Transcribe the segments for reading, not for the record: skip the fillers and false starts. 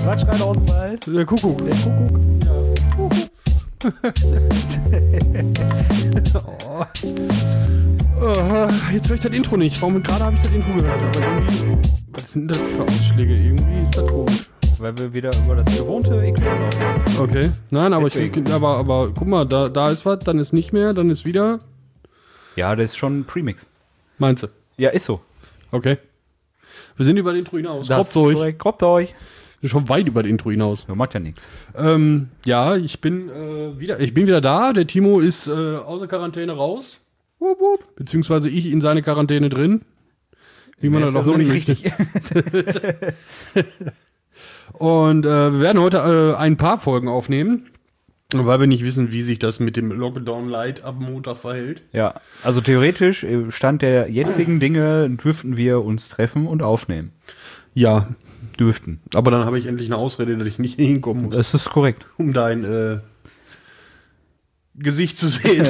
Was schreit aus dem Wald? Der Kuckuck. Der Kuckuck. Oh. Oh, jetzt höre ich das Intro nicht. Gerade habe ich das Intro gehört, aber irgendwie... Was sind das für Ausschläge? Irgendwie ist das komisch. Weil wir wieder über das gewohnte Equipment laufen. Okay. Nein, aber, Deswegen. guck mal, da ist was, dann ist nicht mehr, dann ist wieder... Ja, das ist schon ein Premix. Meinst du? Ja, ist so. Okay. Wir sind über den Intro hinaus. Das ist korrekt. Kroppt euch. Wir sind schon weit über den Intro hinaus. Ja, macht ja nichts. Ja, ich bin wieder da. Der Timo ist aus der Quarantäne raus. Wup, wup. Beziehungsweise ich in seine Quarantäne drin. Wie man das auch so nicht möchte. richtig. Und wir werden heute ein paar Folgen aufnehmen, weil wir nicht wissen, wie sich das mit dem Lockdown Light ab Montag verhält. Ja, also theoretisch, Stand der jetzigen Dinge, dürften wir uns treffen und aufnehmen. Ja, Dürften. aber dann habe ich endlich eine Ausrede, dass ich nicht hinkommen muss, Das ist korrekt. um dein Gesicht zu sehen.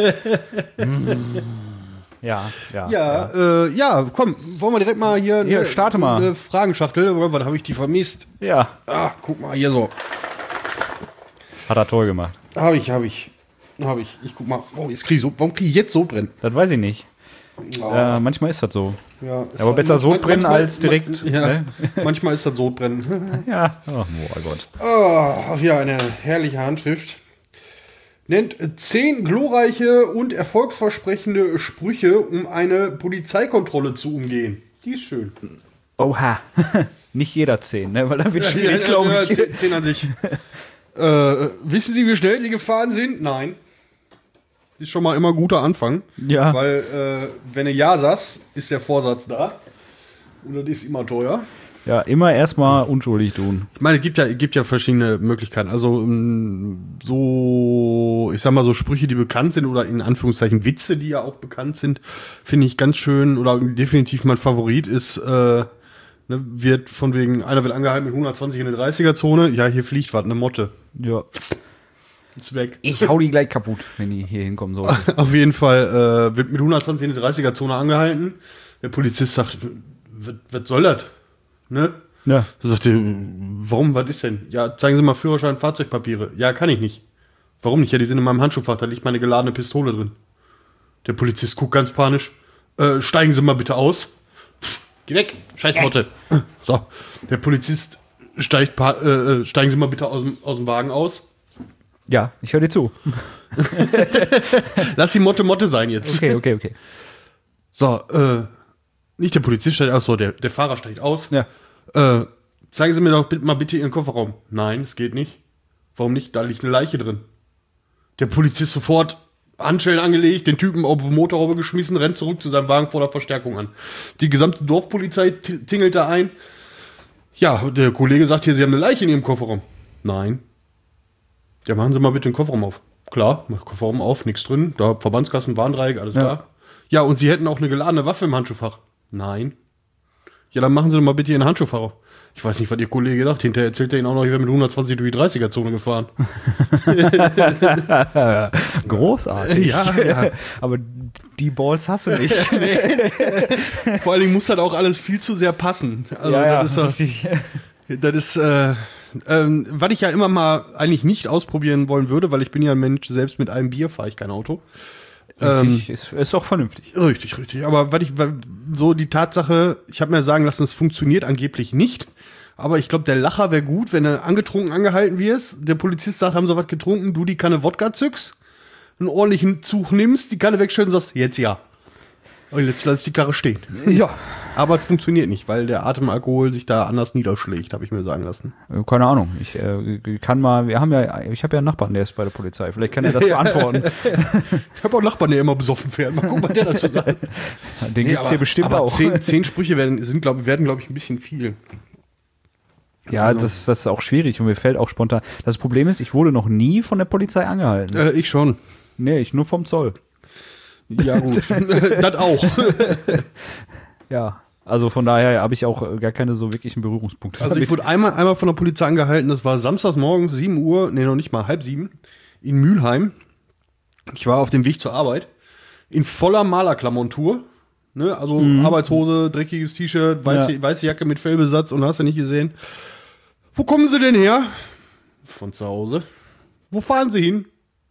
Ja. Ja, komm, wollen wir direkt mal hier Hier, starte mal. eine Fragenschachtel, was habe ich die vermisst? Ja, Ah, guck mal, hier so. hat er toll gemacht. Habe ich. Ich guck mal. Oh, jetzt warum kriege ich jetzt Sodbrennen? Das weiß ich nicht. Oh, Manchmal ist das so. ja, Aber besser Sodbrennen manchmal- als direkt. Ja, Ne? manchmal ist das Sodbrennen. Ja. Oh Gott. Oh, ja, eine herrliche Handschrift. Nennt 10 glorreiche und erfolgsversprechende Sprüche, um eine Polizeikontrolle zu umgehen. Die ist schön. Oha. Nicht jeder 10, ne? Weil da wird schwierig, glaube ich. 10 an sich. Wissen Sie, wie schnell Sie gefahren sind? Nein. Ist schon mal immer ein guter Anfang. Ja. Weil, wenn du Ja sagst, ist der Vorsatz da. Und das ist immer teuer. Ja, immer erstmal unschuldig tun. Ich meine, es gibt ja verschiedene Möglichkeiten. Also, so, ich sag mal, so Sprüche, die bekannt sind oder in Anführungszeichen Witze, die ja auch bekannt sind, finde ich ganz schön oder definitiv mein Favorit ist, wird von wegen, einer wird angehalten mit 120 in der 30er-Zone. Ja, hier fliegt was, eine Motte. Ja. Ist weg. Ich hau die gleich kaputt, wenn die hier hinkommen sollen. Auf jeden Fall wird mit 120 in der 30er-Zone angehalten. Der Polizist sagt, was soll das? Ne? Ja. Da sagt er, warum, was ist denn? Ja, zeigen Sie mal Führerschein, Fahrzeugpapiere. Ja, kann ich nicht. Warum nicht? Ja, die sind in meinem Handschuhfach, da liegt meine geladene Pistole drin. Der Polizist guckt ganz panisch. Steigen Sie mal bitte aus. Pff, geh weg, scheiß Motte. So, der Polizist steigen Sie mal bitte aus dem Wagen aus. Ja, ich höre dir zu. Lass die Motte sein jetzt. Okay. So, nicht der Polizist steigt aus, so, der Fahrer steigt aus. Ja. Zeigen Sie mir doch mal bitte Ihren Kofferraum. Nein, es geht nicht. Warum nicht? Da liegt eine Leiche drin. Der Polizist sofort Handschellen angelegt, den Typen auf die Motorhaube geschmissen, rennt zurück zu seinem Wagen, fordert Verstärkung an. Die gesamte Dorfpolizei tingelt da ein. Ja, der Kollege sagt hier, Sie haben eine Leiche in Ihrem Kofferraum. Nein. Ja, machen Sie mal bitte den Kofferraum auf. Klar, mach Kofferraum auf, nichts drin. Da Verbandskasten, Warndreieck, alles da. Ja, und Sie hätten auch eine geladene Waffe im Handschuhfach. Nein. Ja, dann machen Sie doch mal bitte Ihren Handschuhfach auf. Ich weiß nicht, was Ihr Kollege sagt. Hinterher erzählt er Ihnen auch noch, ich wäre mit 120 durch die 30er-Zone gefahren. Großartig. Ja. Aber die Balls hast du nicht. Vor allen Dingen muss das auch alles viel zu sehr passen. Also richtig. das ist, was ich ja immer mal eigentlich nicht ausprobieren wollen würde, weil ich bin ja ein Mensch, selbst mit einem Bier fahre ich kein Auto. Richtig, ist auch vernünftig. Richtig. Aber so die Tatsache, ich habe mir sagen lassen, es funktioniert angeblich nicht. Aber ich glaube, der Lacher wäre gut, wenn du angetrunken angehalten wirst. Der Polizist sagt, haben sie was getrunken, du die Kanne Wodka zückst, einen ordentlichen Zug nimmst, die Kanne wegstellst und sagst, jetzt ja. Und jetzt lass ich die Karre stehen. Ja. Aber es funktioniert nicht, weil der Atemalkohol sich da anders niederschlägt, habe ich mir sagen lassen. Keine Ahnung. Ich habe ja einen Nachbarn, der ist bei der Polizei. Vielleicht kann er das beantworten. Ich habe auch einen Nachbarn, der immer besoffen fährt. Mal gucken, was der dazu sagt. Den gibt's hier bestimmt aber auch. 10 Sprüche werden, glaube ich, ein bisschen viel. Ja, Also. das ist auch schwierig und mir fällt auch spontan. Das Problem ist, ich wurde noch nie von der Polizei angehalten. Ich schon. Nee, ich nur vom Zoll. Ja, gut. Das auch. Ja, also von daher habe ich auch gar keine so wirklichen Berührungspunkte. Also ich wurde einmal von der Polizei angehalten, das war samstags morgens, 7 Uhr, nee, noch nicht mal, 6:30, in Mülheim. Ich war auf dem Weg zur Arbeit, in voller Malerklammontur, ne? Also Arbeitshose, dreckiges T-Shirt, weiße Jacke mit Fellbesatz und hast du nicht gesehen. Wo kommen Sie denn her? Von zu Hause. Wo fahren Sie hin?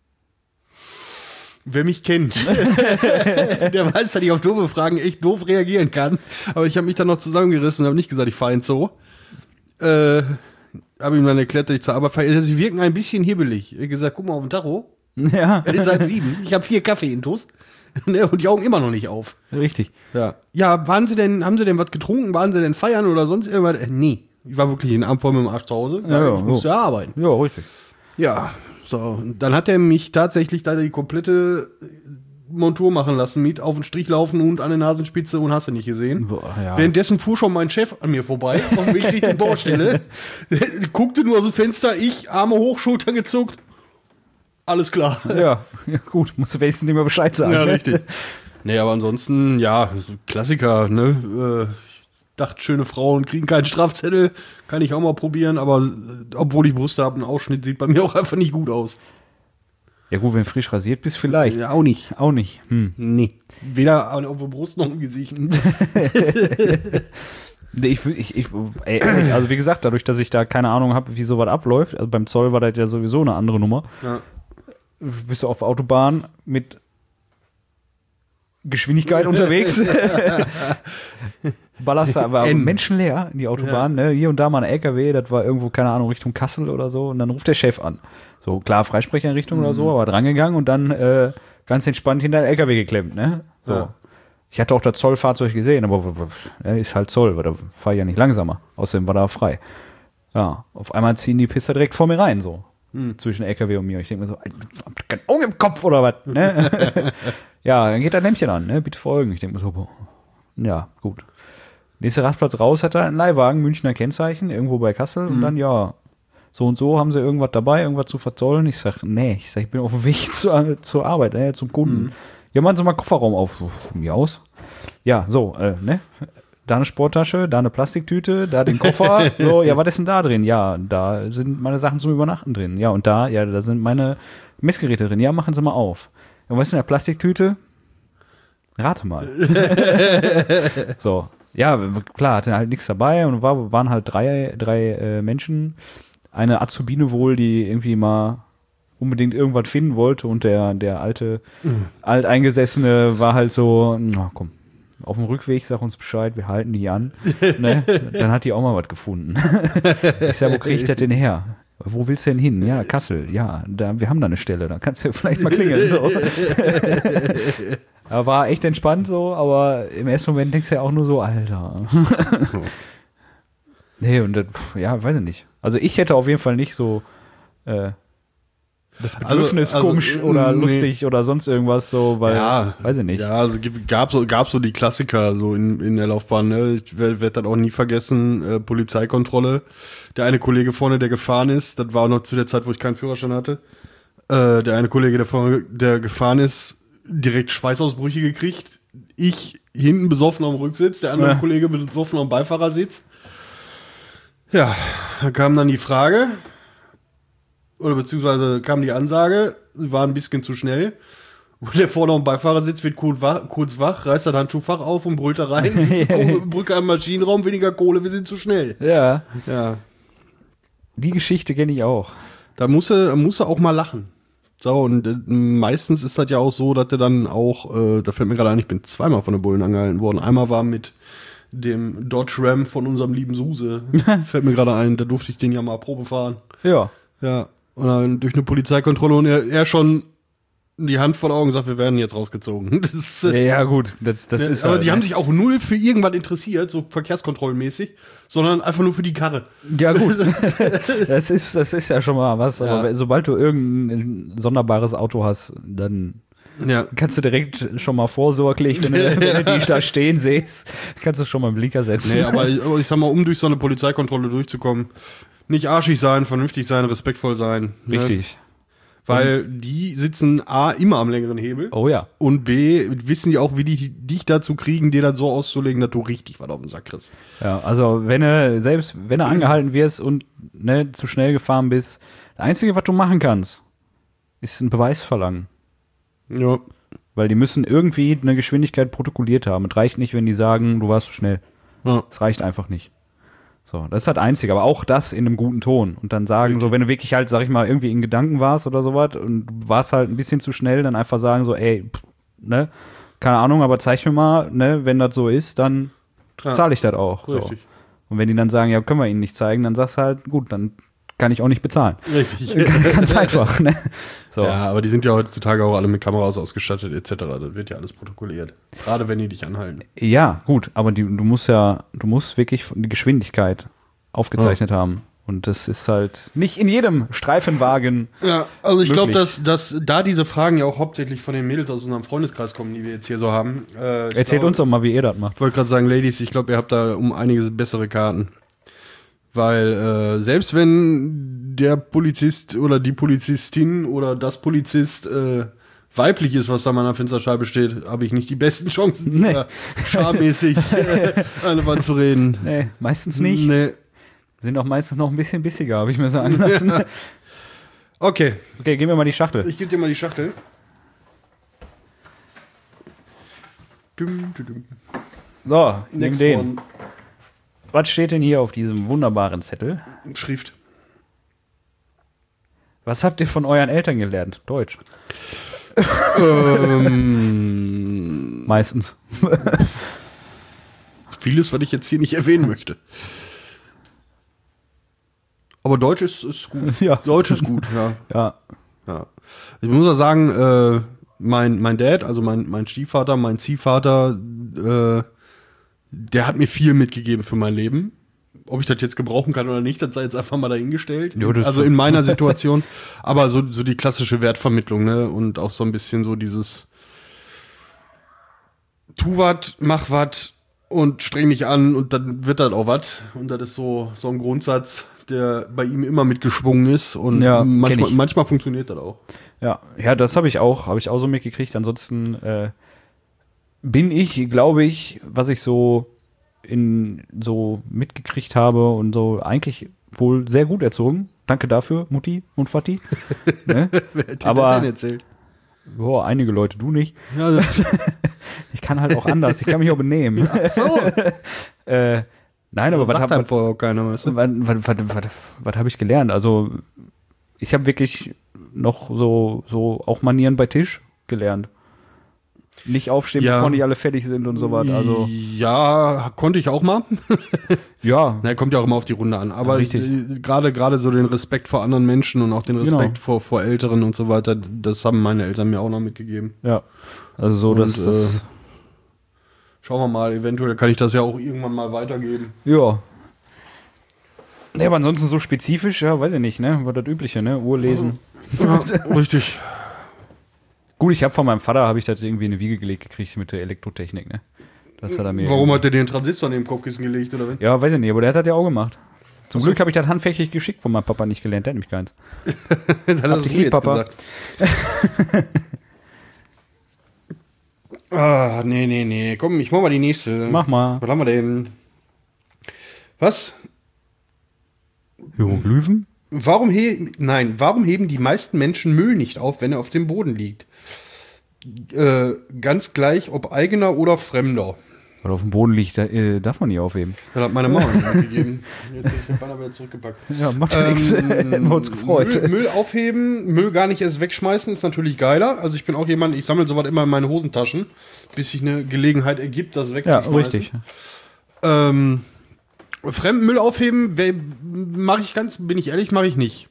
Wer mich kennt, der weiß, dass ich auf doofe Fragen echt doof reagieren kann. Aber ich habe mich dann noch zusammengerissen und habe nicht gesagt, ich fahre ins Zoo. Habe ihm dann erklärt, dass ich zur Arbeit fahre. Sie wirken ein bisschen hibbelig. Ich habe gesagt, guck mal auf den Tacho. Ja. Es ist 6:30. Ich habe 4 Kaffee in Toast. Und die Augen immer noch nicht auf. Richtig. Ja, haben Sie denn was getrunken? Waren Sie denn feiern oder sonst irgendwas? Nee. Ich war wirklich den Abend voll mit dem Arsch zu Hause. Ja, ich musste ja arbeiten. Ja, richtig. Ja, so. Und dann hat er mich tatsächlich da die komplette Montur machen lassen, mit auf den Strich laufen und an der Nasenspitze und hast du nicht gesehen. Boah, ja. Währenddessen fuhr schon mein Chef an mir vorbei, auf dem Weg Richtung Baustelle. Guckte nur aus dem Fenster, ich, Arme hoch, Schultern gezuckt. Alles klar. Ja, gut, musst du wenigstens nicht mehr Bescheid sagen. Ja, ne? richtig. Nee, aber ansonsten, ja, so Klassiker, ne? Ich dachte, schöne Frauen kriegen keinen Strafzettel. Kann ich auch mal probieren, aber obwohl ich Brüste habe, ein Ausschnitt sieht bei mir auch einfach nicht gut aus. Ja gut, wenn du frisch rasiert bist, vielleicht. Ja, auch nicht. Auch nicht. Nee. Weder auf der Brust noch im Gesicht. Nee, ehrlich, also wie gesagt, dadurch, dass ich da keine Ahnung habe, wie sowas abläuft, also beim Zoll war das ja sowieso eine andere Nummer. Ja. Bist du auf der Autobahn mit Geschwindigkeit unterwegs. Ballerst da aber menschenleer in die Autobahn, ne? Hier und da mal ein LKW, das war irgendwo, keine Ahnung, Richtung Kassel oder so, und dann ruft der Chef an. So, klar, Freisprecherrichtung oder so, aber drangegangen und dann ganz entspannt hinter den LKW geklemmt, ne? So. Ja. Ich hatte auch das Zollfahrzeug gesehen, aber ist halt Zoll, weil da fahr ich ja nicht langsamer. Außerdem war da frei. Ja, auf einmal ziehen die Pisser direkt vor mir rein, so. Zwischen LKW und mir. Ich denke mir so, habt ihr kein Auge im Kopf oder was? Ne? Ja, dann geht das Lämpchen an, ne? Bitte folgen. Ich denke mir so, boah. Ja, gut. Nächster Rastplatz raus hat er einen Leihwagen, Münchner Kennzeichen, irgendwo bei Kassel. Und dann, ja, so und so haben sie irgendwas dabei, irgendwas zu verzollen. Ich sag, nee, ich bin auf dem Weg zur Arbeit, zum Kunden. Ja, machen Sie mal Kofferraum auf. Von mir aus. Ja, so, ne? Da eine Sporttasche, da eine Plastiktüte, da den Koffer. So, ja, was ist denn da drin? Ja, da sind meine Sachen zum Übernachten drin. Ja, und da sind meine Messgeräte drin. Ja, machen Sie mal auf. Und was ist in der Plastiktüte? Rate mal. So, ja, klar, hatte halt nichts dabei und waren halt drei Menschen. Eine Azubine wohl, die irgendwie mal unbedingt irgendwas finden wollte, und der Alteingesessene war halt so, na komm, auf dem Rückweg, sag uns Bescheid, wir halten die an. Ne? Dann hat die auch mal was gefunden. Ich sag, wo krieg ich das denn her? Wo willst du denn hin? Ja, Kassel. Ja, wir haben da eine Stelle, da kannst du vielleicht mal klingeln. So. War echt entspannt so, aber im ersten Moment denkst du ja auch nur so, Alter. Nee, und das, ja, weiß ich nicht. Also ich hätte auf jeden Fall nicht so das Bedürfnis komisch oder lustig oder sonst irgendwas so, weil, weiß ich nicht. Ja, also gab so die Klassiker so in der Laufbahn, ne? Ich werde das auch nie vergessen, Polizeikontrolle. Der eine Kollege vorne, der gefahren ist, das war auch noch zu der Zeit, wo ich keinen Führerschein hatte. Der eine Kollege, der gefahren ist, direkt Schweißausbrüche gekriegt. Ich hinten besoffen am Rücksitz, der andere Kollege besoffen am Beifahrersitz. Ja, da kam dann die Frage, oder beziehungsweise kam die Ansage, sie waren ein bisschen zu schnell. Und der vorne am Beifahrersitz wird kurz wach, reißt das Handschuhfach auf und brüllt da rein. Brücke am Maschinenraum, weniger Kohle, wir sind zu schnell. Ja. Ja. Die Geschichte kenne ich auch. Da muss er auch mal lachen. So, und meistens ist das ja auch so, dass der dann auch, da fällt mir gerade ein, ich bin zweimal von den Bullen angehalten worden. Einmal war mit dem Dodge Ram von unserem lieben Suse. Fällt mir gerade ein, da durfte ich den ja mal Probe fahren. Ja. Ja. Und dann durch eine Polizeikontrolle und er schon die Hand vor den Augen sagt, wir werden jetzt rausgezogen. Das, ja, gut, das ist aber halt, die haben sich auch null für irgendwas interessiert, so verkehrskontrollenmäßig, sondern einfach nur für die Karre. Ja, gut. das ist ja schon mal was, Ja. aber sobald du irgendein sonderbares Auto hast, dann kannst du direkt schon mal vorsorglich, wenn du die da stehen siehst, kannst du schon mal einen Blinker setzen. Nee, aber ich sag mal, um durch so eine Polizeikontrolle durchzukommen, nicht arschig sein, vernünftig sein, respektvoll sein. Richtig. Ne? Weil die sitzen A, immer am längeren Hebel. Oh ja. Und B, wissen die auch, wie die dich dazu kriegen, dir das so auszulegen, dass du richtig was auf den Sack kriegst. Ja, also wenn du angehalten wirst und zu schnell gefahren bist, das Einzige, was du machen kannst, ist einen Beweis verlangen. Ja. Weil die müssen irgendwie eine Geschwindigkeit protokolliert haben. Es reicht nicht, wenn die sagen, du warst zu schnell. Ja. Es reicht einfach nicht. So, das ist halt einzig, aber auch das in einem guten Ton. Und dann sagen, so, wenn du wirklich halt, sag ich mal, irgendwie in Gedanken warst oder sowas und du warst halt ein bisschen zu schnell, dann einfach sagen so, ey, ne, keine Ahnung, aber zeig mir mal, ne, wenn das so ist, dann zahle ich das auch. So. Richtig. Und wenn die dann sagen, ja, können wir ihnen nicht zeigen, dann sagst du halt, gut, dann kann ich auch nicht bezahlen. Richtig. Ganz einfach, ne? So. Ja, aber die sind ja heutzutage auch alle mit Kameras ausgestattet etc. Das wird ja alles protokolliert. Gerade wenn die dich anhalten. Ja, gut, aber du musst wirklich die Geschwindigkeit aufgezeichnet haben. Und das ist halt nicht in jedem Streifenwagen. Ja, also ich glaube, möglich. dass da diese Fragen ja auch hauptsächlich von den Mädels aus unserem Freundeskreis kommen, die wir jetzt hier so haben. Erzählt uns doch mal, wie ihr das macht. Ich wollte gerade sagen, Ladies, ich glaube, ihr habt da um einiges bessere Karten. Weil selbst wenn der Polizist oder die Polizistin oder das Polizist weiblich ist, was da an meiner Fensterscheibe steht, habe ich nicht die besten Chancen, Nee. da schammäßig an der Wand zu reden. Nee, meistens nicht. Nee. Sind auch meistens noch ein bisschen bissiger, habe ich mir sagen lassen. Ja. Okay, Okay, gib mir mal die Schachtel. ich gebe dir mal die Schachtel. Dum, dum, dum. So, nimm Next den. one. Was steht denn hier auf diesem wunderbaren Zettel? Schrift. Was habt ihr von euren Eltern gelernt? Deutsch. Meistens. Vieles, was ich jetzt hier nicht erwähnen möchte. Aber Deutsch ist gut. Ja. Deutsch ist gut, ja. Ja. Ja. Ich muss auch sagen, mein Dad, also mein Stiefvater, mein Ziehvater, der hat mir viel mitgegeben für mein Leben. Ob ich das jetzt gebrauchen kann oder nicht, das sei jetzt einfach mal dahingestellt. Ja, das Also ist- in meiner Situation. Aber so die klassische Wertvermittlung, ne? Und auch so ein bisschen so dieses tu wat, mach wat und streng dich an und dann wird das auch was. Und das ist so ein Grundsatz, der bei ihm immer mitgeschwungen ist. Und Ja, kenn ich. manchmal funktioniert das auch. Ja, das habe ich auch so mitgekriegt. Ansonsten bin ich, glaube ich, was ich so mitgekriegt habe und so eigentlich wohl sehr gut erzogen. Danke dafür, Mutti und Vati. Ne? Wer hat dir Aber- das denn erzählt? Boah, einige Leute, du nicht. Ja, Ich kann halt auch anders. Ich kann mich auch benehmen. ach so. Nein, aber was sagt halt vorher auch keiner, weißt du? was habe ich gelernt? Also, ich habe wirklich noch so auch Manieren bei Tisch gelernt. Nicht aufstehen, Ja. bevor nicht alle fertig sind und sowas. Also, Ja, konnte ich auch mal. ja. Na, kommt ja auch immer auf die Runde an. Aber Ja, richtig. gerade so den Respekt vor anderen Menschen und auch den Respekt Genau. vor Älteren und so weiter, das haben meine Eltern mir auch noch mitgegeben. Ja. Also so, Und, das Schauen wir mal, eventuell kann ich das ja auch irgendwann mal weitergeben. ja. Ne, aber ansonsten so spezifisch, ja, weiß ich nicht, ne? War das Übliche, ne? Uhr lesen. Ja, richtig. Gut, ich habe von meinem Vater, habe ich das irgendwie in eine Wiege gelegt gekriegt mit der Elektrotechnik, ne? Das hat er mir Warum hat der den Transistor neben dem Kopfkissen gelegt, oder was? Ja, weiß ich nicht, aber der hat das ja auch gemacht. Zum Glück habe ich das handfächig geschickt von meinem Papa nicht gelernt, der hat nämlich keins. Das hast dich du lieb, jetzt Papa. gesagt. Ah, nee. Komm, ich mach mal die nächste. Mach mal. Was haben wir denn? Was? Hieroglyphen? Warum heben die meisten Menschen Müll nicht auf, wenn er auf dem Boden liegt? Ganz gleich, ob eigener oder fremder. Weil auf dem Boden liegt, darf man nie aufheben. Das hat meine Mama mir mitgegeben. Jetzt hab ich den Banner wieder zurückgepackt. Ja, macht ja nichts. Hätten wir uns gefreut. Müll aufheben, Müll gar nicht erst wegschmeißen, ist natürlich geiler. Also ich bin auch jemand, ich sammle sowas immer in meine Hosentaschen, bis sich eine Gelegenheit ergibt, das Ja, wegzuschmeißen. richtig. Fremden Müll aufheben, bin ich ehrlich, mache ich nicht.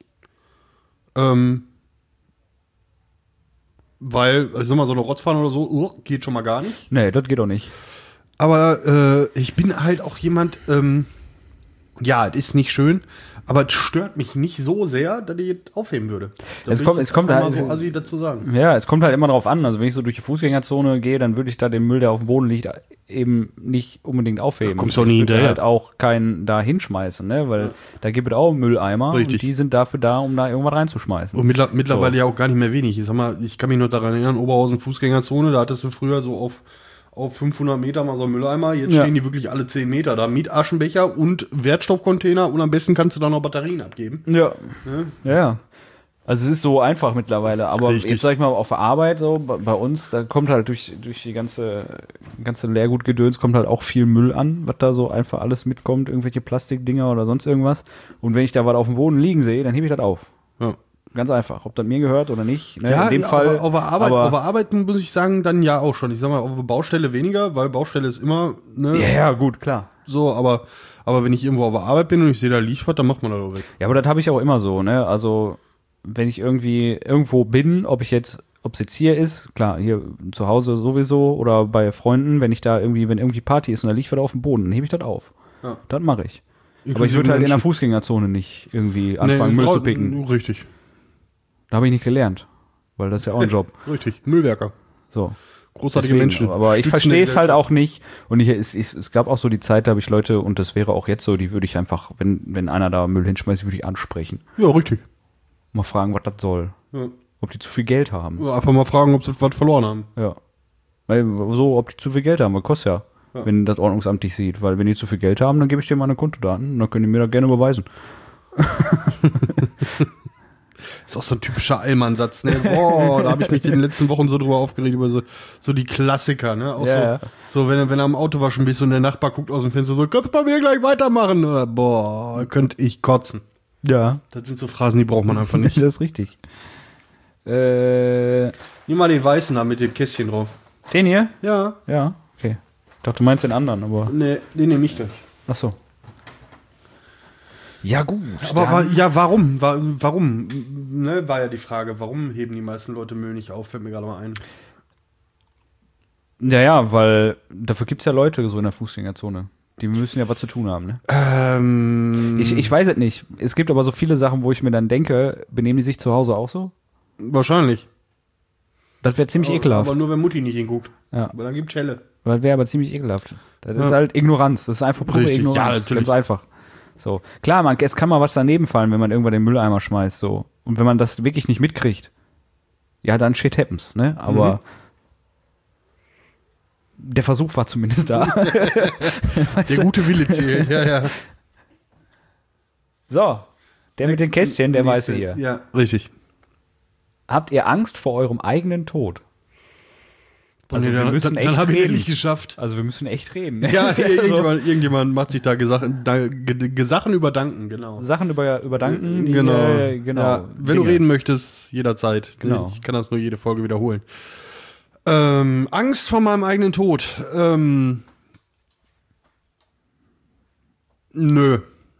Weil, also sag mal, so eine Rotzfahne oder so, geht schon mal gar nicht. Nee, das geht auch nicht. Aber ich bin halt auch jemand, ja, es ist nicht schön, aber es stört mich nicht so sehr, dass ich es aufheben würde. Da Es will kommt- ich es kommt einfach halt- mal so assi dazu sagen. Ja, es kommt halt immer drauf an. Also wenn ich so durch die Fußgängerzone gehe, dann würde ich da den Müll, der auf dem Boden liegt, eben nicht unbedingt aufheben. Da kommst du auch Ich nie würde hinterher. halt auch keinen da hinschmeißen, ne? Weil da gibt es auch Mülleimer Richtig. und die sind dafür da, um da irgendwas reinzuschmeißen. Und mittlerweile ja auch gar nicht mehr wenig. Ich sag mal, ich kann mich noch daran erinnern, Oberhausen Fußgängerzone, da hattest du früher so auf 500 Meter mal so einen Mülleimer. Jetzt Ja. stehen die wirklich alle 10 Meter da mit Aschenbecher und Wertstoffcontainer und am besten kannst du da noch Batterien abgeben. Ja. Ne? Ja. Also es ist so einfach mittlerweile, aber Richtig. jetzt sag ich mal auf der Arbeit so, bei uns, da kommt halt durch die ganze Leergutgedöns kommt halt auch viel Müll an, was da so einfach alles mitkommt, irgendwelche Plastikdinger oder sonst irgendwas. Und wenn ich da was auf dem Boden liegen sehe, dann hebe ich das auf. Ja. Ganz einfach, ob das mir gehört oder nicht. Ne? Ja, in dem Fall. auf der Arbeit muss ich sagen, dann ja auch schon. Ich sag mal, auf der Baustelle weniger, weil Baustelle ist immer, ne, Ja, gut, klar. so, aber wenn ich irgendwo auf der Arbeit bin und ich sehe, da liegt was, dann macht man das auch weg. Ja, aber das habe ich auch immer so, ne? Also, wenn ich irgendwie irgendwo bin, ob es jetzt hier ist, klar, hier zu Hause sowieso oder bei Freunden, wenn irgendwie Party ist und da liegt was auf dem Boden, dann hebe ich das auf. Ja. Das mache ich. Aber ich würde halt in der Fußgängerzone nicht irgendwie anfangen, Müll zu picken. Richtig. Da habe ich nicht gelernt, weil das ist ja auch ein Job. Richtig. Müllwerker. So. Großartige Deswegen, Menschen. aber ich Stützen verstehe es der halt auch nicht. Und es gab auch so die Zeit, da habe ich Leute, und das wäre auch jetzt so, die würde ich einfach, wenn einer da Müll hinschmeißt, würde ich ansprechen. Ja, richtig. Mal fragen, was das soll. Ja. Ob die zu viel Geld haben. Ja, einfach mal fragen, ob sie was verloren haben. Ja. Weil so, ob die zu viel Geld haben, das kostet ja, wenn das Ordnungsamt dich sieht. Weil wenn die zu viel Geld haben, dann gebe ich dir meine Kontodaten und dann können die mir das gerne überweisen. Ist auch so ein typischer Allmann-Satz, ne? Boah, da habe ich mich in den letzten Wochen so drüber aufgeregt, über so die Klassiker, ne? Auch Ja. so wenn du am Autowaschen bist und der Nachbar guckt aus dem Fenster so, kannst du bei mir gleich weitermachen? Oder, boah, könnte ich kotzen. Ja. Das sind so Phrasen, die braucht man einfach nicht. Das ist richtig. Nimm mal den weißen da mit dem Kästchen drauf. Den hier? Ja. Ja, okay. Ich dachte, du meinst den anderen, aber. Ne, den nehme ich gleich. Ach so. Ja, gut. Aber ja, warum? Warum? Ne, war ja die Frage, warum heben die meisten Leute Müll nicht auf? Fällt mir gerade mal ein. Ja, weil dafür gibt es ja Leute so in der Fußgängerzone. Die müssen ja was zu tun haben, ne? Ich weiß es nicht. Es gibt aber so viele Sachen, wo ich mir dann denke, benehmen die sich zu Hause auch so? Wahrscheinlich. Das wäre ziemlich ekelhaft. Aber nur, wenn Mutti nicht hinguckt. Ja. Weil dann gibt Schelle. Das wäre aber ziemlich ekelhaft. Das ist halt Ignoranz. Das ist einfach pure Richtig. Ignoranz. Ja, natürlich. Ganz einfach. So. Klar, es kann mal was daneben fallen, wenn man irgendwann den Mülleimer schmeißt, so. Und wenn man das wirklich nicht mitkriegt, ja, dann shit happens, ne? Aber der Versuch war zumindest da. Weißt Der du? gute Wille zählt, ja. So. Der mit den Kästchen, der weiße hier. Ja, richtig. Habt ihr Angst vor eurem eigenen Tod? Also Nee, wir müssen dann echt habe ich reden. nicht geschafft. Also wir müssen echt reden. Ja, Also, irgendjemand macht sich da Sachen überdanken, genau. Sachen überdanken. Die, Genau. genau. Ja, wenn du Dinge. reden möchtest, jederzeit. Genau. Ich kann das nur jede Folge wiederholen. Angst vor meinem eigenen Tod. Nö.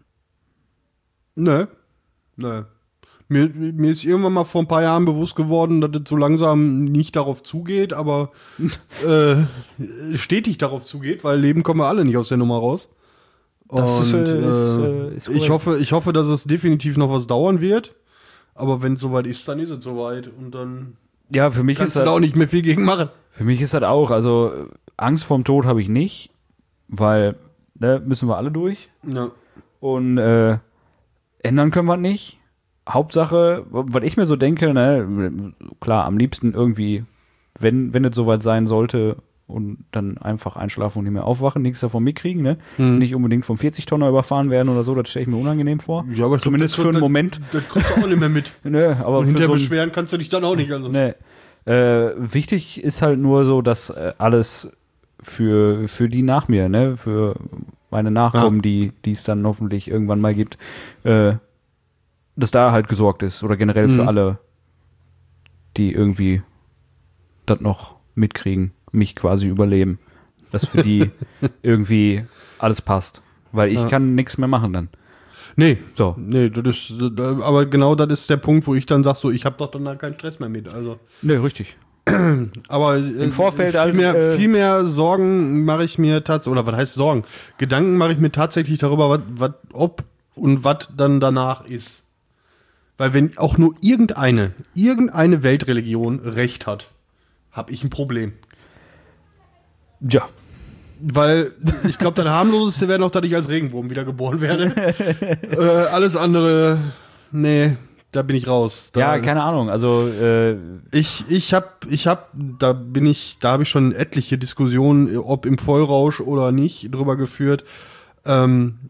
Mir ist irgendwann mal vor ein paar Jahren bewusst geworden, dass es so langsam nicht darauf zugeht, aber stetig darauf zugeht, weil Leben kommen wir alle nicht aus der Nummer raus. Das Und ist ich korrekt. hoffe, dass es definitiv noch was dauern wird. Aber wenn es soweit ist, dann ist es soweit. Und dann Ja, für mich kannst ist du das da auch nicht mehr viel gegen machen. Für mich ist das auch, also Angst vorm Tod habe ich nicht, weil müssen wir alle durch Ja. und ändern können wir nicht. Hauptsache, was ich mir so denke, ne, klar, am liebsten irgendwie, wenn es soweit sein sollte und dann einfach einschlafen und nicht mehr aufwachen, nichts davon mitkriegen, ne? Also nicht unbedingt vom 40-Tonner überfahren werden oder so, das stelle ich mir unangenehm vor. Ja, aber ich Zumindest glaub, für einen Moment. Das kriegst du auch nicht mehr mit. Ne, aber Und für hinterher so ein- beschweren kannst du dich dann auch nicht. Also. Nee. Wichtig ist halt nur so, dass alles für die nach mir, ne, für meine Nachkommen, die es dann hoffentlich irgendwann mal gibt, dass da halt gesorgt ist oder generell für alle, die irgendwie das noch mitkriegen, mich quasi überleben, dass für die irgendwie alles passt, weil ich kann nichts mehr machen dann. Nee. So. Nee, aber genau das ist der Punkt, wo ich dann sage, so, ich habe doch dann da keinen Stress mehr mit. Also. Ne, richtig. Aber Im Vorfeld viel mehr Sorgen mache ich mir tatsächlich, oder was heißt Sorgen? Gedanken mache ich mir tatsächlich darüber, ob und was dann danach ist. Weil wenn auch nur irgendeine Weltreligion Recht hat, habe ich ein Problem. Ja. Weil ich glaube, das harmloseste wäre noch, dass ich als Regenwurm wiedergeboren werde. Alles andere, nee, da bin ich raus. Ja, keine Ahnung, also Da habe ich schon etliche Diskussionen, ob im Vollrausch oder nicht, drüber geführt.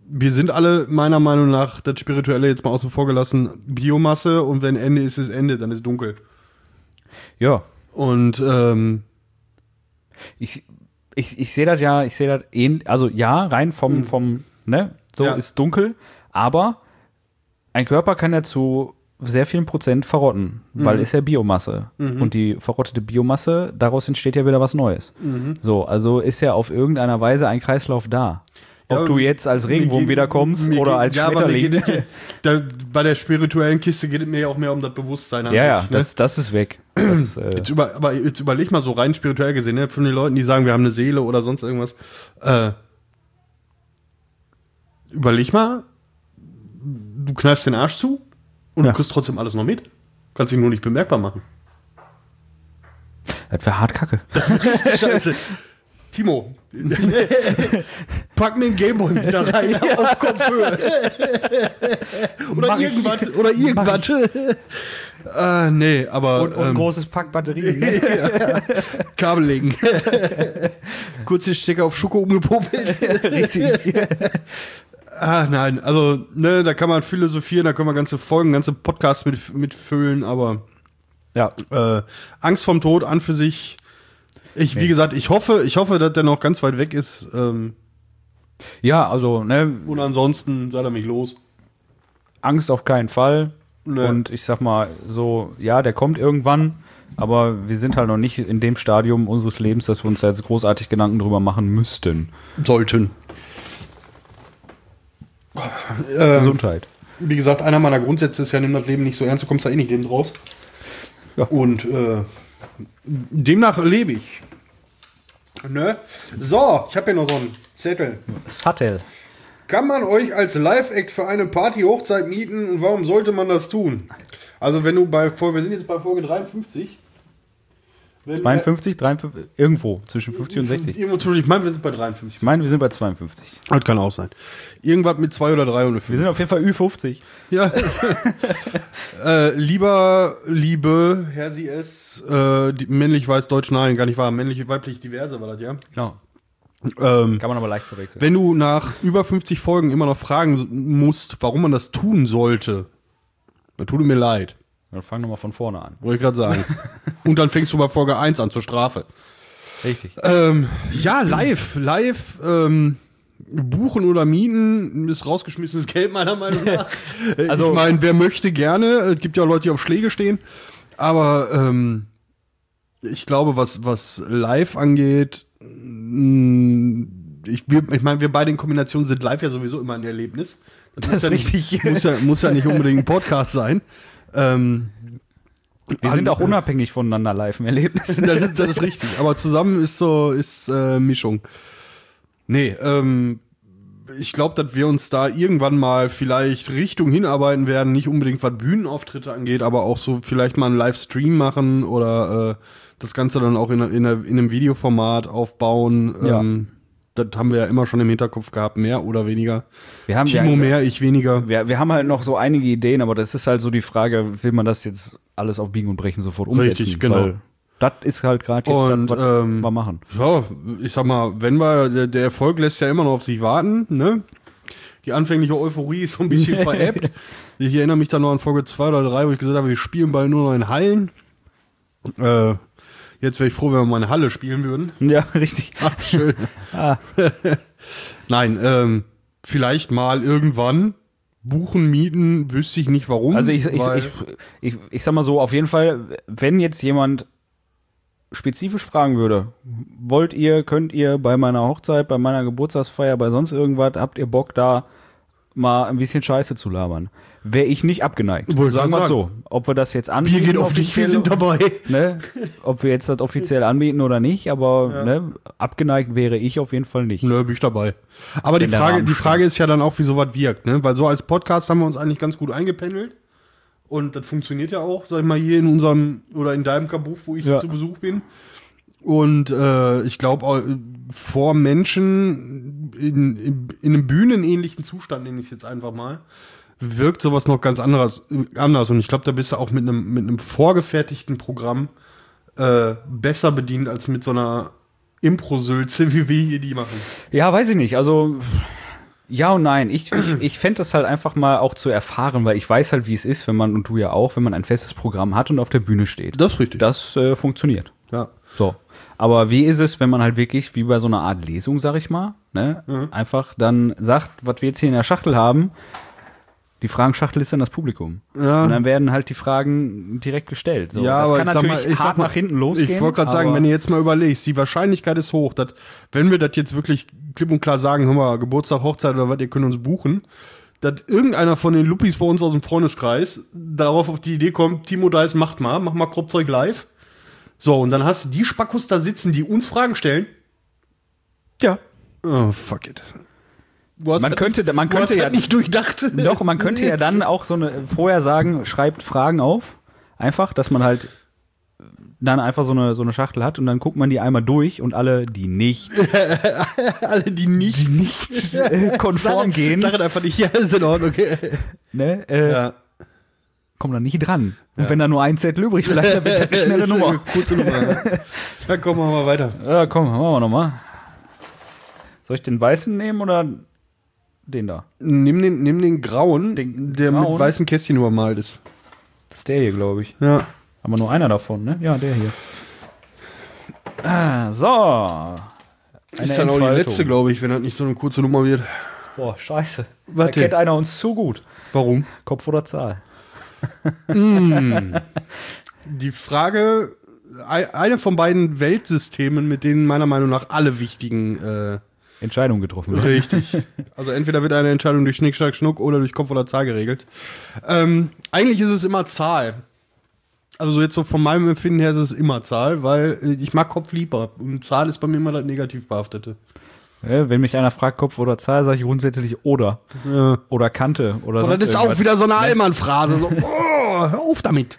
wir sind alle meiner Meinung nach, das Spirituelle jetzt mal außen vor gelassen, Biomasse und wenn Ende ist, ist Ende, dann ist dunkel. Ja. Und Ich sehe das ja, ähnlich, also ja, rein vom ne, so Ja. ist dunkel, aber ein Körper kann ja zu sehr vielen Prozent verrotten, weil ist ja Biomasse. Und die verrottete Biomasse, daraus entsteht ja wieder was Neues. So, also ist ja auf irgendeiner Weise ein Kreislauf da. Ob Ja, du jetzt als Regenwurm wiederkommst oder als Schmetterling. Bei der spirituellen Kiste geht es mir ja auch mehr um das Bewusstsein an Ja, sich, ne? das ist weg. Das, Aber jetzt überleg mal so rein spirituell gesehen, ne? Von den Leuten, die sagen, wir haben eine Seele oder sonst irgendwas. Überleg mal, du kneifst den Arsch zu und Ja. du kriegst trotzdem alles noch mit. Kannst dich nur nicht bemerkbar machen. das wäre hart kacke. Scheiße. Timo, pack mir einen Gameboy mit da rein auf Kopfhöhe. Oder Mach ich. irgendwas. Oder irgendwas. Nee, aber Und ein großes Pack Batterien. Kabel legen. Kurz den Stecker auf Schoko umgepopelt. Richtig. Nein, also, ne, da kann man philosophieren, da können wir ganze Folgen, ganze Podcasts mitfüllen, aber Ja. Angst vorm Tod an für sich. Wie gesagt, ich hoffe, dass der noch ganz weit weg ist. Ja, also, ne, Und ansonsten sei er mich los. Angst auf keinen Fall. Nee. Und ich sag mal so, ja, der kommt irgendwann, aber wir sind halt noch nicht in dem Stadium unseres Lebens, dass wir uns da jetzt großartig Gedanken drüber machen müssten. Sollten. Gesundheit. Wie gesagt, einer meiner Grundsätze ist ja, nimm das Leben nicht so ernst, du kommst da eh nicht lebend raus. Ja. Und demnach lebe ich. Ne? So, ich habe hier noch so einen Zettel. Sattel. Kann man euch als Live-Act für eine Party-Hochzeit mieten und warum sollte man das tun? Also wenn du wir sind jetzt bei Folge 53. Wenn 52, 53, irgendwo zwischen 50 und 60. Irgendwo zwischen, ich meine, wir sind bei 53. Ich meine, wir sind bei 52. Das kann auch sein. Irgendwas mit 2 oder 3 und 5. Wir sind auf jeden Fall Ü50. Ja. Liebe, Herr Sie es, männlich, weiß, deutsch, nein, gar nicht wahr. Männlich, weiblich, diverse war das, ja. Genau. Kann Kann man aber leicht verwechseln. Wenn du nach über 50 Folgen immer noch fragen musst, warum man das tun sollte, dann tut mir leid. Dann fang nochmal von vorne an. Wollte ich gerade sagen. Und dann fängst du bei Folge 1 an zur Strafe. Richtig. Ja, live, buchen oder mieten ist rausgeschmissenes Geld, meiner Meinung nach. Also- ich meine, wer möchte gerne. Es gibt ja Leute, die auf Schläge stehen. Aber ich glaube, was live angeht, ich meine, wir beide in Kombination sind live ja sowieso immer ein Erlebnis. Das ist richtig. Muss ja nicht unbedingt ein Podcast sein. Wir sind auch unabhängig voneinander live im Erlebnis. Das ist richtig. Aber zusammen ist Mischung. Nee, ich glaube, dass wir uns da irgendwann mal vielleicht Richtung hinarbeiten werden. Nicht unbedingt, was Bühnenauftritte angeht, aber auch so vielleicht mal einen Livestream machen oder das Ganze dann auch in einem Videoformat aufbauen. Ja. Das haben wir ja immer schon im Hinterkopf gehabt, mehr oder weniger. Wir haben Timo mehr, ich weniger. Wir haben halt noch so einige Ideen, aber das ist halt so die Frage, will man das jetzt alles auf Biegen und Brechen sofort umsetzen? Richtig, genau. Weil das ist halt gerade jetzt Und, das, was wir machen. Ja, ich sag mal, der Erfolg lässt ja immer noch auf sich warten, ne? Die anfängliche Euphorie ist so ein bisschen verebbt. Ich erinnere mich dann noch an Folge 2 oder 3, wo ich gesagt habe, wir spielen bald nur noch in Hallen. Jetzt wäre ich froh, wenn wir mal in Halle spielen würden. Ja, richtig. Ach, schön. Ah. Nein, vielleicht mal irgendwann buchen, mieten, wüsste ich nicht warum. Also ich sag mal so, auf jeden Fall, wenn jetzt jemand spezifisch fragen würde, könnt ihr bei meiner Hochzeit, bei meiner Geburtstagsfeier, bei sonst irgendwas, habt ihr Bock da mal ein bisschen Scheiße zu labern? Wäre ich nicht abgeneigt. Wollte ich Sagen wir gerade so. Ob wir das jetzt anbieten, Bier geht auf dich, wir sind dabei. ne? Ob wir jetzt das offiziell anbieten oder nicht, aber Ja. ne, abgeneigt wäre ich auf jeden Fall nicht. Nö, bin ich dabei. Aber die Wenn der Rahmen Frage ist ja dann auch, wie sowas wirkt, ne? Weil so als Podcast haben wir uns eigentlich ganz gut eingependelt. Und das funktioniert ja auch, sag ich mal, hier in unserem oder in deinem Kabuff, wo ich Ja. zu Besuch bin. Und ich glaube, vor Menschen in einem bühnenähnlichen Zustand, nenne ich es jetzt einfach mal, wirkt sowas noch ganz anders. Und ich glaube, da bist du auch mit einem vorgefertigten Programm besser bedient als mit so einer Impro-Sülze, wie wir hier die machen. Ja, weiß ich nicht. Also Ja und nein. Ich fände das halt einfach mal auch zu erfahren, weil ich weiß halt, wie es ist, wenn man, und du ja auch, wenn man ein festes Programm hat und auf der Bühne steht. Das ist richtig. Das funktioniert. Ja. So. Aber wie ist es, wenn man halt wirklich, wie bei so einer Art Lesung, sag ich mal, ne, einfach dann sagt, was wir jetzt hier in der Schachtel haben, die Fragenschachtel ist dann das Publikum. Ja. Und dann werden halt die Fragen direkt gestellt. So. Ja, das aber kann ich sag natürlich mal, hart nach hinten losgehen. Ich wollte gerade sagen, wenn du jetzt mal überlegst, die Wahrscheinlichkeit ist hoch, dass, wenn wir das jetzt wirklich klipp und klar sagen, hör mal, Geburtstag, Hochzeit oder was, ihr könnt uns buchen, dass irgendeiner von den Luppis bei uns aus dem Freundeskreis darauf auf die Idee kommt, Timo Dice, mach mal Kropfzeug live. So, und dann hast du die Spackos da sitzen, die uns Fragen stellen. Ja. Oh, fuck it. Man könnte ja nicht durchdacht. Doch, man könnte ja dann auch vorher sagen, schreibt Fragen auf. Einfach, dass man halt dann einfach so eine Schachtel hat und dann guckt man die einmal durch und alle, die nicht konform gehen. Sag einfach nicht, ja, ist in Ordnung, okay. Ne, Ja. kommen dann nicht dran. Und wenn da nur ein Zettel übrig bleibt, dann wird das eine schnelle Nummer. Kurze Nummer. Ja, komm, machen wir weiter. Ja, komm, machen wir nochmal. Soll ich den weißen nehmen oder den da? Nimm den grauen, der grauen? mit weißen Kästchen übermalt ist. Das ist der hier, glaube ich. Ja. Aber nur einer davon, ne? Ja, der hier. So. Ist dann auch die letzte, glaube ich, wenn das nicht so eine kurze Nummer wird. Boah, scheiße. Warte. Da kennt einer uns zu gut. Warum? Kopf oder Zahl? Die Frage, eine von beiden Weltsystemen, mit denen meiner Meinung nach alle wichtigen Entscheidung getroffen wird. richtig. Also entweder wird eine Entscheidung durch Schnick, Schnack, Schnuck oder durch Kopf oder Zahl geregelt. Eigentlich ist es immer Zahl. Also so jetzt so von meinem Empfinden her ist es immer Zahl, weil ich mag Kopf lieber. Und Zahl ist bei mir immer das negativ behaftete. Ja, wenn mich einer fragt, Kopf oder Zahl, sage ich grundsätzlich oder. Ja. Oder Kante. Oder Aber das ist auch wieder so eine Allmann-Phrase. So, hör auf damit.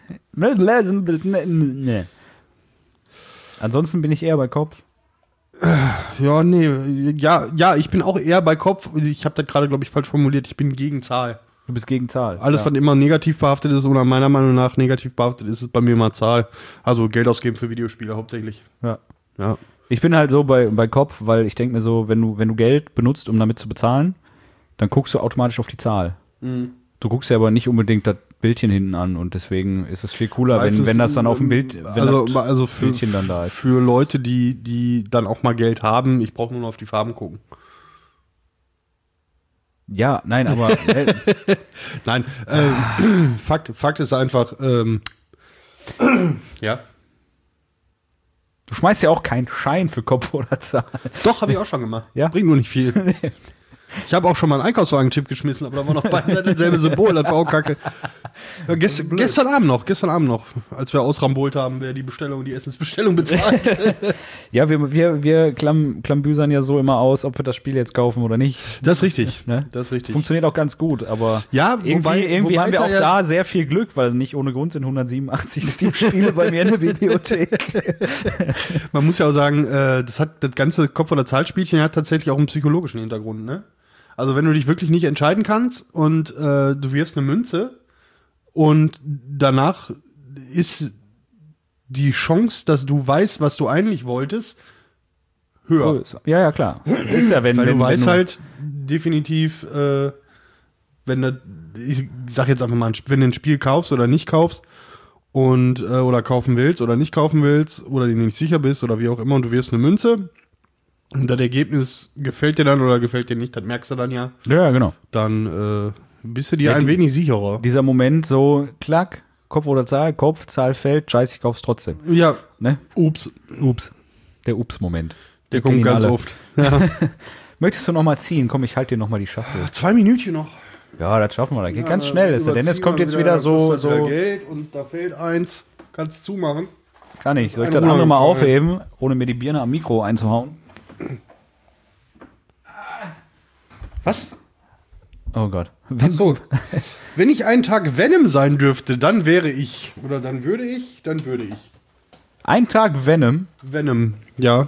Nee. Ansonsten bin ich eher bei Kopf. Ja, nee. Ja, ich bin auch eher bei Kopf. Ich habe das gerade, glaube ich, falsch formuliert. Ich bin gegen Zahl. Du bist gegen Zahl. Alles, ja. was immer negativ behaftet ist oder meiner Meinung nach negativ behaftet ist, ist bei mir immer Zahl. Also Geld ausgeben für Videospiele hauptsächlich. Ja. Ja. Ich bin halt so bei Kopf, weil ich denke mir so, wenn du Geld benutzt, um damit zu bezahlen, dann guckst du automatisch auf die Zahl. Mhm. Du guckst ja aber nicht unbedingt das Bildchen hinten an und deswegen ist es viel cooler, wenn das dann auf dem Bild, wenn also das Bildchen dann da ist. Für Leute, die dann auch mal Geld haben, ich brauche nur noch auf die Farben gucken. Ja, nein, aber Nein, Fakt ist einfach, ja. du schmeißt ja auch keinen Schein für Kopf oder Zahl. Doch, habe ich auch schon gemacht. Ja? Bringt nur nicht viel. Ich habe auch schon mal einen Einkaufswagen-Chip geschmissen, aber da war noch beide Seiten dasselbe Symbol, das war auch kacke. Ja, gestern Abend noch, als wir ausrambolt haben, wer die Essensbestellung bezahlt. Ja, wir klambüsern ja so immer aus, ob wir das Spiel jetzt kaufen oder nicht. Das ist richtig. Ne? Das ist richtig. Funktioniert auch ganz gut, aber ja, irgendwie haben wir auch ja da sehr viel Glück, weil nicht ohne Grund sind 187 Steam-Spiele bei mir in der Bibliothek. Man muss ja auch sagen, das ganze Kopf- oder Zahlspielchen hat tatsächlich auch einen psychologischen Hintergrund, ne? Also wenn du dich wirklich nicht entscheiden kannst und du wirfst eine Münze und danach ist die Chance, dass du weißt, was du eigentlich wolltest, höher. Ja, klar. Das ist ja, Weil du weißt halt definitiv, ich sag jetzt einfach mal, wenn du ein Spiel kaufst oder nicht kaufst und oder kaufen willst oder nicht kaufen willst oder dir nicht sicher bist oder wie auch immer und du wirfst eine Münze und das Ergebnis gefällt dir dann oder gefällt dir nicht, das merkst du dann ja. Ja, genau. Dann bist du dir ein wenig sicherer. Dieser Moment so, klack, Kopf oder Zahl, Kopf, Zahl fällt, scheiße, ich kauf's trotzdem. Ja, Ne? Ups. Der Ups-Moment. Der kommt ganz oft. Ja. Möchtest du noch mal ziehen? Komm, ich halte dir noch mal die Schachtel. 2 Minütchen noch. Ja, das schaffen wir. Das geht ganz schnell. Denn es kommt jetzt wieder so. Wieder Geld und da fehlt eins. Kannst zumachen. Kann ich. Soll ich das andere mal aufheben, ohne mir die Birne am Mikro einzuhauen? Was? Oh Gott. Achso. Wenn ich einen Tag Venom sein dürfte, dann wäre ich. Oder dann würde ich. Ein Tag Venom. Venom, ja.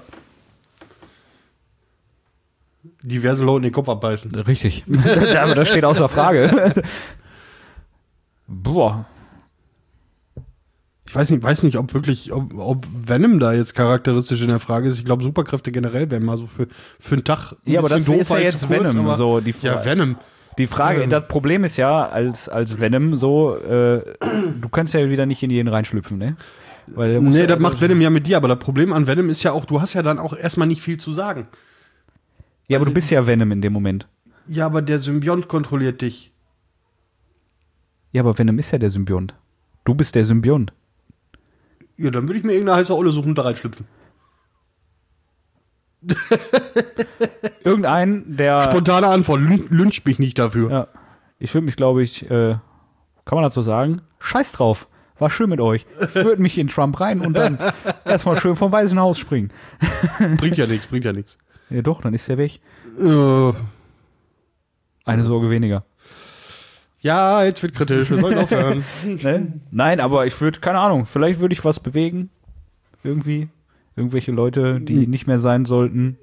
Diverse Leute den Kopf abbeißen. Richtig. Aber das steht außer Frage. Boah. Ich weiß nicht, ob wirklich, ob Venom da jetzt charakteristisch in der Frage ist. Ich glaube, Superkräfte generell wären mal so für einen Tag ein Ja, aber das bisschen ist ja doof, jetzt zu kurz, Venom. aber- So, Ja, Venom. die Frage, das Problem ist ja, als Venom so, du kannst ja wieder nicht in jeden reinschlüpfen, ne? Weil der muss Nee, ja, das macht Venom ja mit dir, aber das Problem an Venom ist ja auch, du hast ja dann auch erstmal nicht viel zu sagen. Ja, aber du bist ja Venom in dem Moment. Ja, aber der Symbiont kontrolliert dich. Ja, aber Venom ist ja der Symbiont. Du bist der Symbiont. Ja, dann würde ich mir irgendeine heiße Olle suchen und da reinschlüpfen. Irgendein, der. Spontane Antwort, lyncht mich nicht dafür. Ja, ich würde mich, glaube ich, kann man dazu sagen, scheiß drauf. War schön mit euch. Ich würde mich in Trump rein und dann erstmal schön vom Weißen Haus springen. Bringt ja nichts. Ja, doch, dann ist der weg. Äh, Eine Sorge weniger. ja, jetzt wird kritisch, wir sollen aufhören. Ne? Nein, aber ich würde, keine Ahnung, vielleicht würde ich was bewegen. Irgendwie. Irgendwelche Leute, die nicht mehr sein sollten.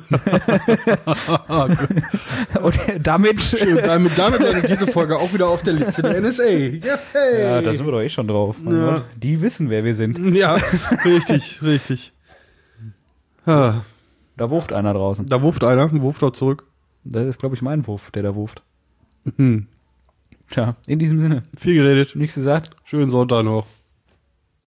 Und damit. Schön, damit landet diese Folge auch wieder auf der Liste der NSA. Ja, hey. Ja, da sind wir doch eh schon drauf. Mein Ja. Gott. Die wissen, wer wir sind. Ja, richtig. Ah, Da wurft einer draußen. da wurft einer, wurft auch zurück. Das ist, glaube ich, mein Wurf, der da wurft. Hm. Tja, in diesem Sinne. Viel geredet. Nichts gesagt. Schönen Sonntag noch.